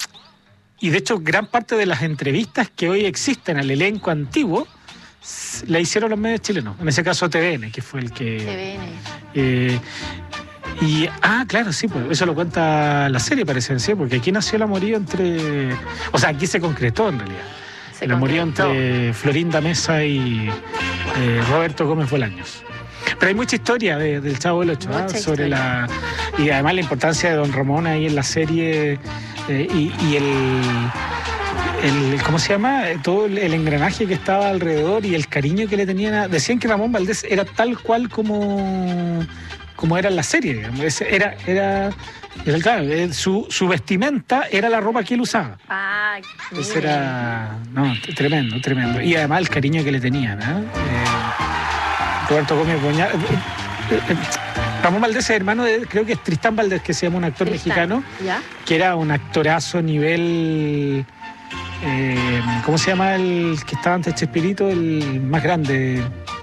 Y de hecho, gran parte de las entrevistas que hoy existen al elenco antiguo la hicieron los medios chilenos. En ese caso, T V N, que fue el que... T V N. Eh, y, ah, claro, sí, pues eso lo cuenta la serie, parece, ¿sí? Porque aquí nació el amorío entre... O sea, aquí se concretó, en realidad. Se el amorío concretó. entre Florinda Mesa y eh, Roberto Gómez Bolaños. Pero hay mucha historia de, del Chavo del Ocho, ¿ah? Mucha Sobre historia. la... Y además la importancia de don Ramón ahí en la serie... Eh, y, y el, el, ¿cómo se llama? Todo el, el engranaje que estaba alrededor y el cariño que le tenían a... Decían que Ramón Valdés era tal cual como, como era en la serie, digamos. Ese Era, era, era claro, eh, su, su vestimenta era la ropa que él usaba. Ah, Ese era... No, t- tremendo, tremendo. Y además el cariño que le tenían, ¿eh? Eh, Roberto Gómez Boñar... eh, eh, eh, Ramón Valdés es hermano de, creo que es Tristán Valdés, que se llama un actor Tristán, mexicano, ¿ya? que era un actorazo a nivel... Eh, ¿Cómo se llama el que estaba antes de Chespirito? El más grande.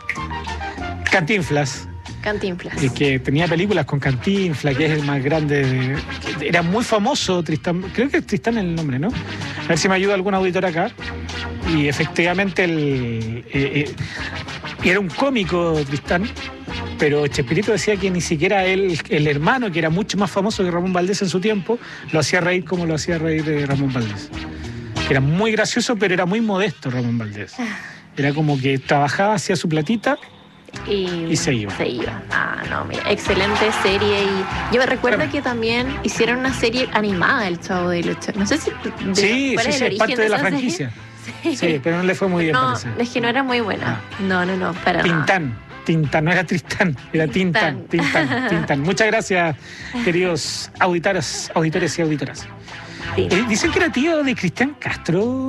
Cantinflas. Cantinflas. El que tenía películas con Cantinflas, que es el más grande. de- que era muy famoso, Tristán. Creo que es Tristán el nombre, ¿no? A ver si me ayuda algún auditor acá. Y efectivamente el, eh, eh, era un cómico, Tristán. Pero Chespirito decía que ni siquiera él, el hermano, que era mucho más famoso que Ramón Valdés en su tiempo, lo hacía reír como lo hacía reír de Ramón Valdés. Era muy gracioso, pero era muy modesto Ramón Valdés. Era como que trabajaba, hacía su platita Y, y se iba. Se iba. Ah, no, mira, excelente serie. Y yo me recuerdo que también hicieron una serie animada del Chavo del Ocho. No sé si. de- Sí, cuál sí, es sí, el es parte origen de la esa serie. franquicia. Sí, pero no le fue muy bien, No, parece. es que no era muy buena. No, no, no, para nada. Tintán, Tintán, no era Tristán, era Tintán, Tintán, Tintán. Muchas gracias, queridos auditores, auditores y auditoras. Eh, dicen que era tío de Cristian Castro.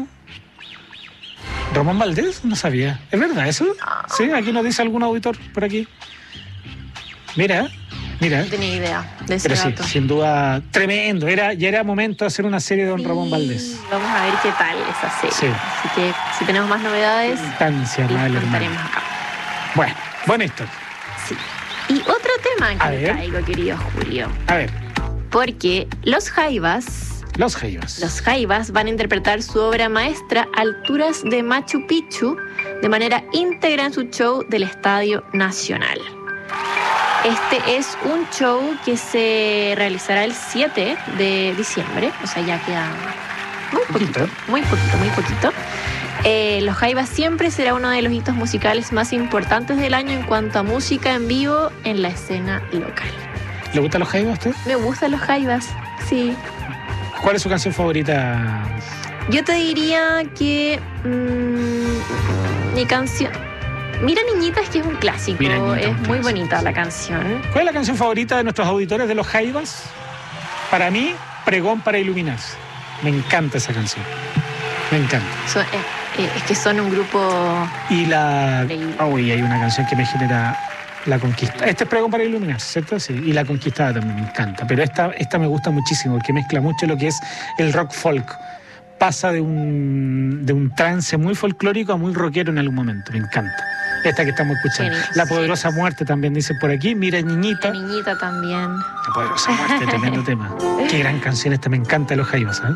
¿Ramón Valdés? No sabía. ¿Es verdad eso? Sí, aquí nos dice algún auditor por aquí. Mira, mira. No tenía idea de ese Pero sí, dato. sin duda, tremendo. Era, ya era momento de hacer una serie de don Sí, Ramón Valdés. Vamos a ver qué tal esa serie. Sí. Así que si tenemos más novedades, Instancia, las mal, contaremos hermano. acá. Bueno, buena historia. Y otro tema A que ver. traigo, querido Julio. A ver, Porque los Jaivas, los Jaivas. los Jaivas van a interpretar su obra maestra Alturas de Machu Picchu de manera íntegra en su show del Estadio Nacional. Este es un show que se realizará el siete de diciembre, o sea, ya queda muy poquito, muy poquito, muy poquito. Eh, los Jaivas siempre será uno de los hitos musicales más importantes del año en cuanto a música en vivo en la escena local. ¿Le gustan los Jaivas a usted? Me gustan los Jaivas, sí. ¿Cuál es su canción favorita? Yo te diría que mmm, mi canción... Mira Niñitas, que es un clásico, Mira, Niñita, es un muy clásico, bonita la canción. ¿Cuál es la canción favorita de nuestros auditores de los Jaivas? Para mí, Pregón para Iluminarse. Me encanta esa canción. Me encanta. Son- eh, eh, es que son un grupo... Y la... Increíble. Uy, hay una canción que me genera La Conquista. Este es Pregón para Iluminarse, ¿cierto? Sí. Y La Conquistada también me encanta. Pero esta, esta me gusta muchísimo porque mezcla mucho lo que es el rock folk. Pasa de un, de un trance muy folclórico a muy rockero en algún momento. Me encanta. Esta que estamos escuchando. Genial. La Poderosa Muerte también dice por aquí. Mira, Niñita. La Niñita también. La Poderosa Muerte, tremendo tema. Qué gran canción esta, me encanta de los Jaivas, ¿eh?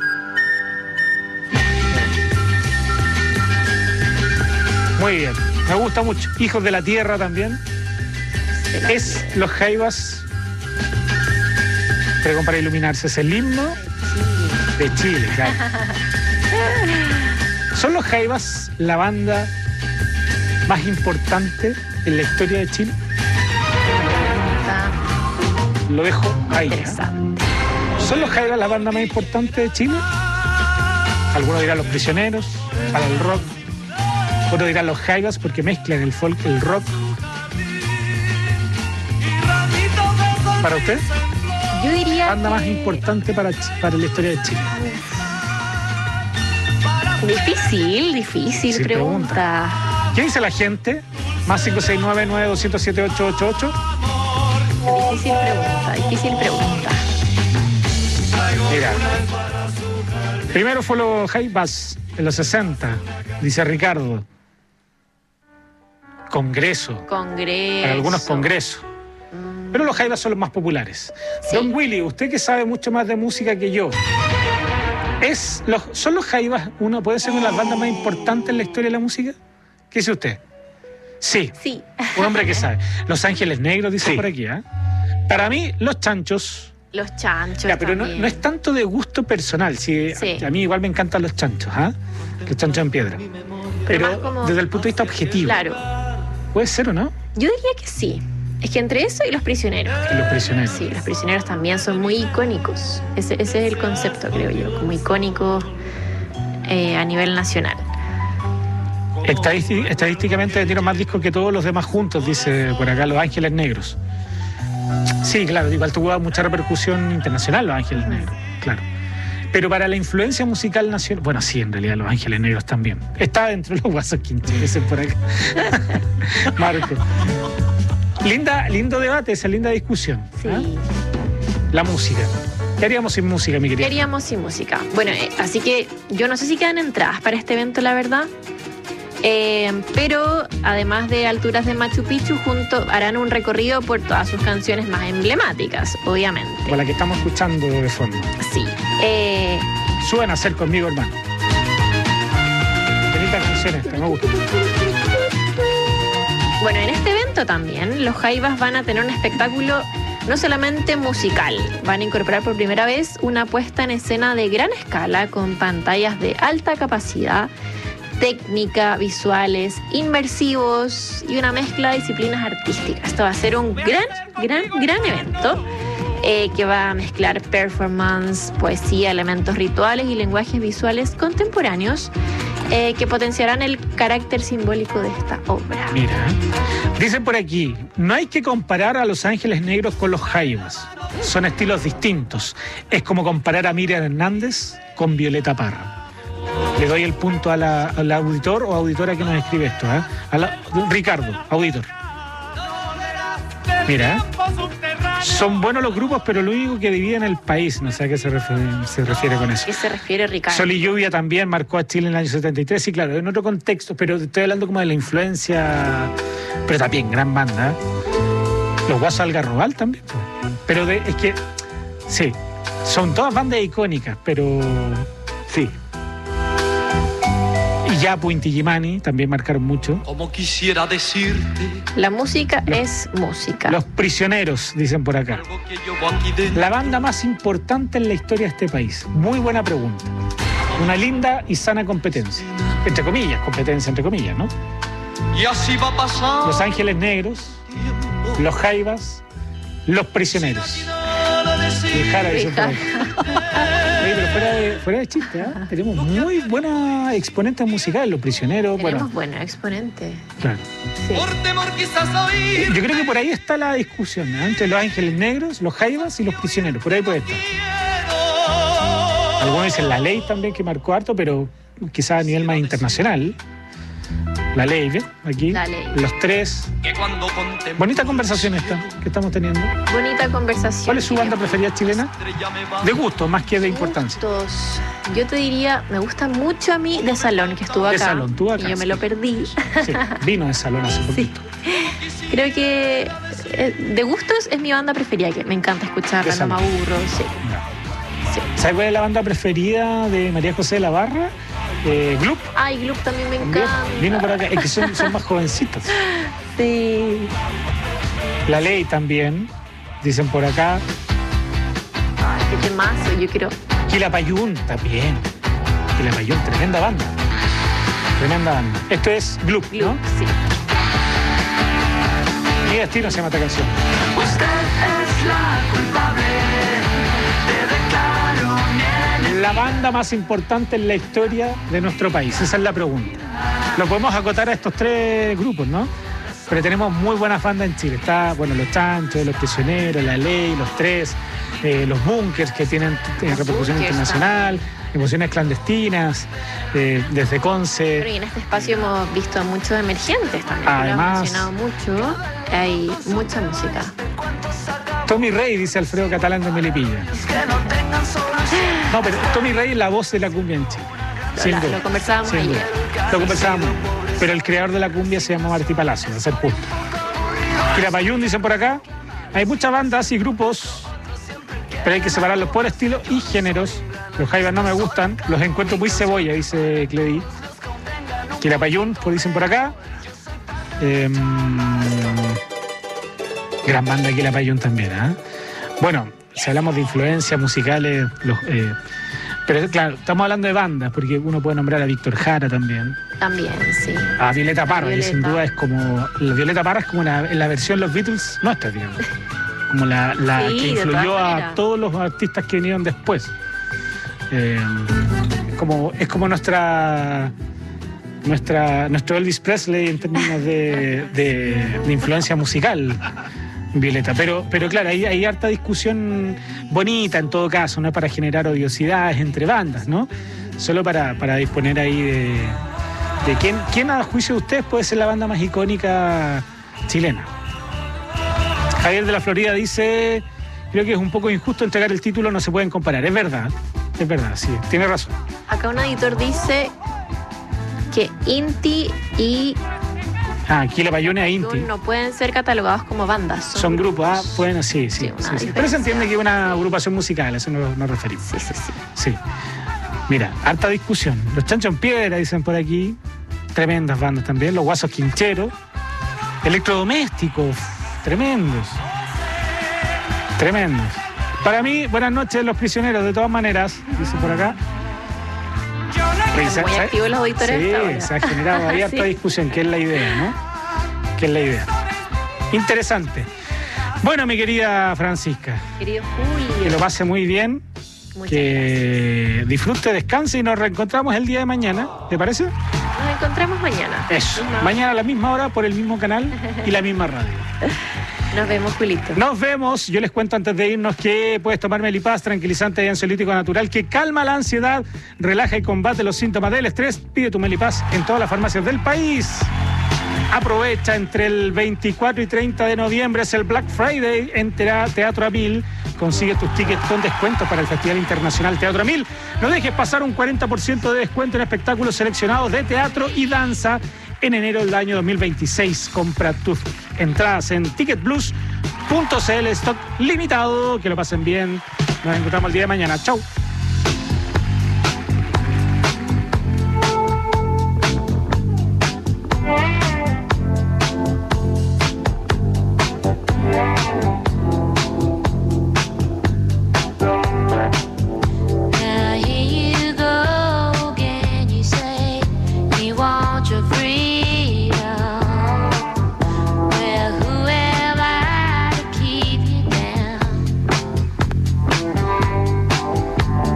Muy bien, me gusta mucho. Hijos de la Tierra también. Es Los Jaivas, pero para iluminarse, es el himno de Chile, claro. ¿Son Los Jaivas la banda más importante en la historia de Chile? Lo dejo ahí. ¿eh? ¿Son Los Jaivas la banda más importante de Chile? Algunos dirán Los Prisioneros, para el rock. Otros dirán Los Jaivas porque mezclan el folk, el rock. ¿Para usted? Yo diría banda que... más importante para, para la historia de Chile. Difícil, difícil Sin pregunta. pregunta. ¿Qué dice la gente? Más cinco seis nueve, nueve dos cero siete, ocho ocho ocho. Difícil pregunta, difícil pregunta. Mira. Primero fue Los Jaivas en los sesenta, dice Ricardo. Congreso. Congreso. Para algunos congresos. Pero Los Jaivas son los más populares. Sí. Don Willy, usted que sabe mucho más de música que yo, ¿es los, ¿son Los Jaivas uno puede ser una de las bandas más importantes en la historia de la música? ¿Qué dice usted? Sí. Sí. Un hombre que sabe. Los Ángeles Negros, dice sí. por aquí. ¿eh? Para mí, Los Chanchos. Los Chanchos. Ya, pero no, no es tanto de gusto personal. Si, sí. a, a mí igual me encantan Los Chanchos. ¿eh? Los Chanchos en Piedra. Pero, pero como... desde el punto de vista objetivo. Claro. ¿Puede ser o no? Yo diría que sí. Es que entre eso y Los Prisioneros. Y Los Prisioneros. Sí, Los Prisioneros también son muy icónicos. Ese, ese es el concepto, creo yo, como icónico eh, a nivel nacional. Estadístic, estadísticamente tienen más discos que todos los demás juntos, dice por acá Los Ángeles Negros. Sí, claro, igual tuvo mucha repercusión internacional Los Ángeles Negros, claro. Pero para la influencia musical nacional, bueno, sí, en realidad Los Ángeles Negros también. Está dentro de los Guasos Quinches, ese por acá. Marco. Linda, lindo debate, esa linda discusión. Sí. ¿eh? La música. ¿Qué haríamos sin música, mi querida? ¿Qué haríamos sin música? Bueno, eh, así que yo no sé si quedan entradas para este evento, la verdad. Eh, pero además de Alturas de Machu Picchu, junto harán un recorrido por todas sus canciones más emblemáticas, obviamente. Con la que estamos escuchando de fondo. Sí. Eh... Suben a hacer conmigo, hermano. Qué linda canción esta, me gusta. Bueno, en este evento también los Jaivas van a tener un espectáculo no solamente musical, van a incorporar por primera vez una puesta en escena de gran escala con pantallas de alta capacidad, técnica, visuales, inmersivos y una mezcla de disciplinas artísticas. Esto va a ser un gran, gran, gran evento eh, que va a mezclar performance, poesía, elementos rituales y lenguajes visuales contemporáneos eh, que potenciarán el carácter simbólico de esta obra. Mira, dicen por aquí, no hay que comparar a Los Ángeles Negros con los Jaivas. Son estilos distintos. Es como comparar a Miriam Hernández con Violeta Parra. Le doy el punto a la, al auditor o auditora que nos escribe esto, ¿eh? A la, Ricardo, auditor. Mira, son buenos los grupos, pero lo único que dividen el país. No sé a qué se refiere, se refiere con eso. ¿A qué se refiere, Ricardo? Sol y Lluvia también marcó a Chile en el año setenta y tres, sí, claro, en otro contexto, pero estoy hablando como de la influencia, pero también gran banda. ¿eh? Los Guasos Algarrobal también. Pero de, es que, sí, son todas bandas icónicas, pero sí. Y Yapu, Inti Illimani también marcaron mucho. Como quisiera decirte. La música los, es música. Los Prisioneros, dicen por acá. La banda más importante en la historia de este país. Muy buena pregunta. Una linda y sana competencia. Entre comillas, competencia entre comillas, ¿no? Y así va a pasar. Los Ángeles Negros, Los Jaivas, Los Prisioneros. Y Jara dice por ahí. Oye, pero fuera de, fuera de chiste, ¿eh? Tenemos muy buenas exponentes musicales, Los Prisioneros. Tenemos bueno, buenos exponentes. Claro. Sí. Por temor quizás oír. Yo creo que por ahí está la discusión, ¿eh? Entre Los Ángeles Negros, Los Jaivas y Los Prisioneros. Por ahí puede estar. Algunos dicen La Ley también, que marcó harto, pero quizás a nivel más internacional. La Ley, ¿ves? Aquí. La Ley. Los tres. Bonita conversación esta que estamos teniendo. Bonita conversación. ¿Cuál es su banda preferida chilena? De gusto, más que de importancia. Gustos. Yo te diría, me gusta mucho a mí De Salón, que estuvo acá. De Salón, tú acá. Y yo sí. me lo perdí. Sí, vino De Salón hace poquito. Sí. Creo que eh, de gustos es mi banda preferida, que me encanta escucharla, no me aburro. Sí. Sí. ¿Sabes cuál es la banda preferida de María José de la Barra? Eh, Gloop. Ay, Gloop también me encanta. Vino por acá, es que son, son más jovencitos. Sí. La Ley también, dicen por acá. Ay, qué temazo, yo quiero. Quilapayún también. Quilapayún, tremenda banda. Tremenda banda. Esto es Gloop, ¿no? Sí. Mi destino se llama esta canción. Usted es la culpable, te declaro mi La banda más importante en la historia de nuestro país. Esa es la pregunta. Lo podemos acotar a estos tres grupos, ¿no? Pero tenemos muy buenas bandas en Chile. Está, bueno, Los Chanchos, Los Prisioneros, La Ley, Los Tres, eh, Los Bunkers, que tienen eh, repercusión internacional, Emociones Clandestinas, eh, desde Conce. Pero y en este espacio hemos visto a muchos emergentes también. Además, lo hemos mencionado mucho. Hay mucha música. Tommy Rey, dice Alfredo Catalán de Melipilla. No, pero Tommy Rey es la voz de la cumbia en Chile. Lo, la, lo conversábamos sin ayer. Duda. Lo conversábamos. Pero el creador de la cumbia se llama Martí Palacio, a ser justo. Quilapayún, dicen por acá. Hay muchas bandas y grupos, pero hay que separarlos por estilo y géneros. Los jaivas no me gustan, los encuentro muy cebolla, dice Cledi. Quilapayún, por dicen por acá. Eh, gran banda Quilapayún también, ¿eh? Bueno, si hablamos de influencias musicales, los, eh, pero claro, estamos hablando de bandas, porque uno puede nombrar a Víctor Jara también. También, sí. A Violeta Parra, Violeta. que sin duda es como... La Violeta Parra es como la, la versión Los Beatles nuestra, digamos. Como la, la Sí, que de influyó todas a maneras. todos los artistas que vinieron después. Eh, como, es como nuestra... nuestra nuestro Elvis Presley en términos de, de, de influencia musical, Violeta. Pero, pero claro, hay, hay harta discusión bonita en todo caso, no es para generar odiosidades entre bandas, ¿no? Solo para, para disponer ahí de, de quién, quién a juicio de ustedes puede ser la banda más icónica chilena. Javier de la Florida dice, creo que es un poco injusto entregar el título, no se pueden comparar. Es verdad, es verdad, sí, tiene razón. Acá un editor dice que Inti y Ah, Quilapayún e Inti. no pueden ser catalogados como bandas. Son, son grupos, ah, bueno, sí, sí. sí, sí. Pero se entiende que es una agrupación musical, a eso nos, nos referimos. Sí, sí, sí. Sí. Mira, harta discusión. Los Chanchos en Piedra, dicen por aquí. Tremendas bandas también. Los Guasos Quincheros. Electrodomésticos. Tremendos. Tremendos. Para mí, buenas noches, Los Prisioneros, de todas maneras, dicen por acá. Están muy activos los auditores. Sí, ahora. se ha generado ahí harta Sí. discusión, que es la idea, ¿no? Que es la idea. Interesante. Bueno, mi querida Francisca, Querido Julio. que lo pase muy bien, Muchas que disfrute, descanse y nos reencontramos el día de mañana, ¿te parece? Nos encontramos mañana. Eso, Misma- mañana a la misma hora por el mismo canal y la misma radio. Nos vemos, Julito. Nos vemos. Yo les cuento antes de irnos que puedes tomar Melipaz, tranquilizante y ansiolítico natural que calma la ansiedad, relaja y combate los síntomas del estrés. Pide tu Melipaz en todas las farmacias del país. Aprovecha entre el veinticuatro y treinta de noviembre, es el Black Friday en Tera- Teatro Amil. Consigue tus tickets con descuento para el Festival Internacional Teatro Amil. No dejes pasar un cuarenta por ciento de descuento en espectáculos seleccionados de teatro y danza en enero del año dos mil veintiséis. Compra tus entradas en ticket plus punto c l, stock limitado. Que lo pasen bien. Nos encontramos el día de mañana. Chau. Now here you go again. You say you want your freedom. Well, who am I to keep you down?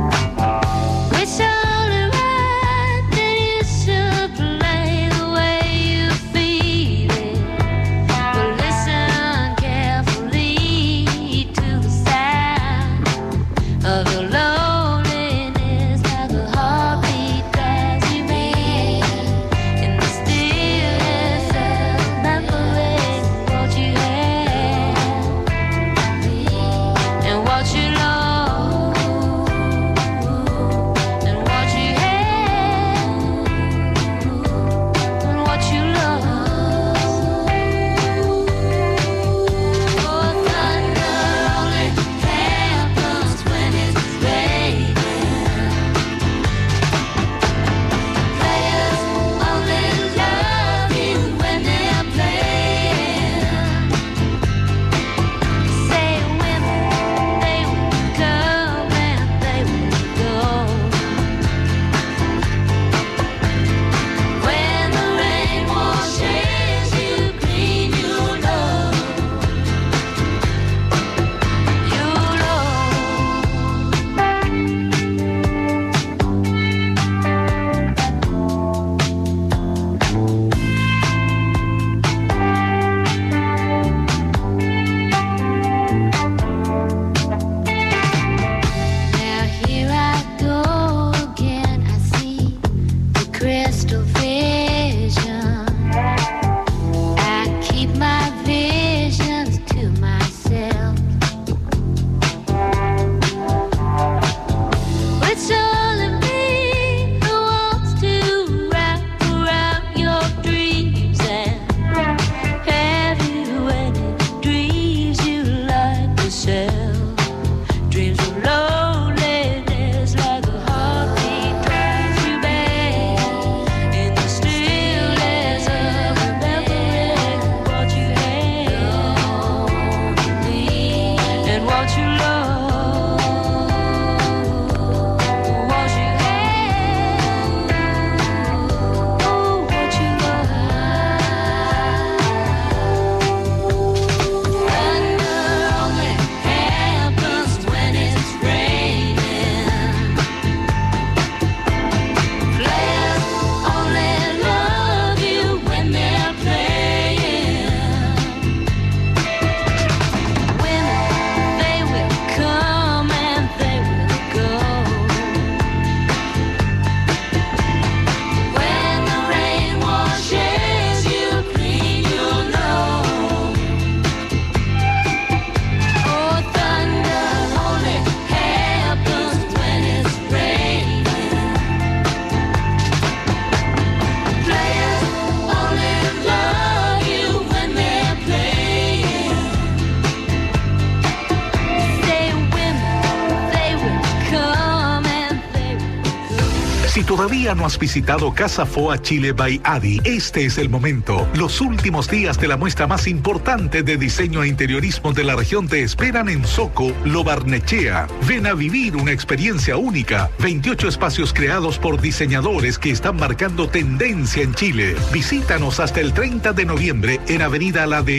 ¿Todavía no has visitado Casa Foa Chile by Adi? Este es el momento. Los últimos días de la muestra más importante de diseño e interiorismo de la región te esperan en Soco, Lo Barnechea. Ven a vivir una experiencia única. veintiocho espacios creados por diseñadores que están marcando tendencia en Chile. Visítanos hasta el treinta de noviembre en Avenida La de